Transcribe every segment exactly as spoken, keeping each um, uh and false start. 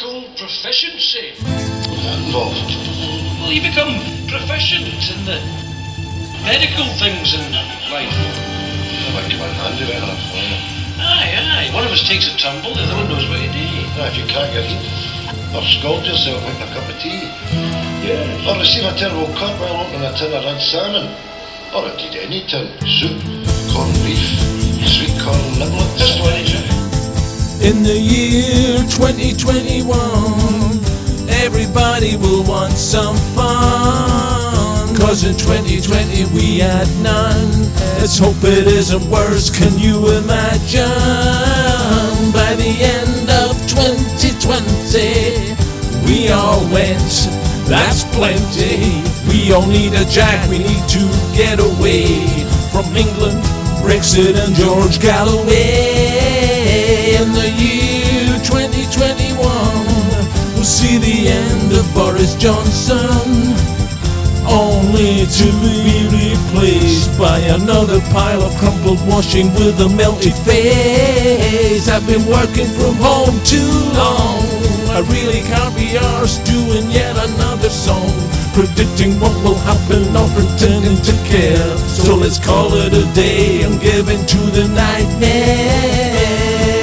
medical proficiency. What's that involved? Well, you become proficient in the medical things in life. I might come in handy later on. Aye, aye. One of us takes a tumble, the other one knows what to do. Now, if you can't get heat, or scald yourself making a cup of tea, Yeah. or receive a terrible cut while opening a tin of red salmon, or indeed any tin, soup, corned beef, sweet corn niblets. Just one each. In the year twenty twenty-one, everybody will want some fun. Cause in twenty twenty we had none. Let's hope it isn't worse, can you imagine? By the end of twenty twenty, we all went, that's plenty. We all need a jack, we need to get away from England, Brexit and George Galloway. In the year twenty twenty-one, we'll see the end of Boris Johnson, only to be replaced by another pile of crumpled washing with a melted face. I've been working from home too long, I really can't be arsed doing yet another song, predicting what will happen or pretending to care. So let's call it a day, I'm giving to the nightmare.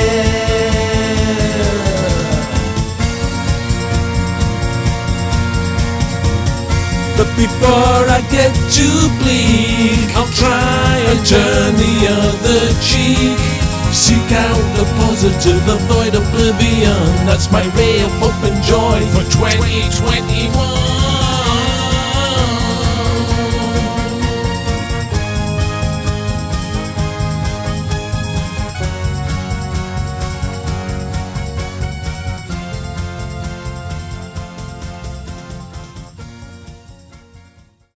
But before I get too bleak, I'll try and turn the other cheek. Seek out the positive, avoid oblivion. That's my ray of hope and joy for twenty twenty-one.